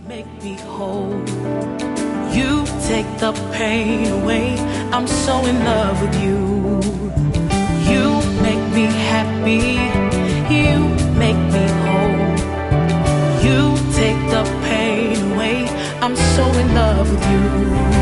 make me whole. You take the pain away. I'm so in love with you. You make me happy. You make me whole. You take the pain away. I'm so in love with you.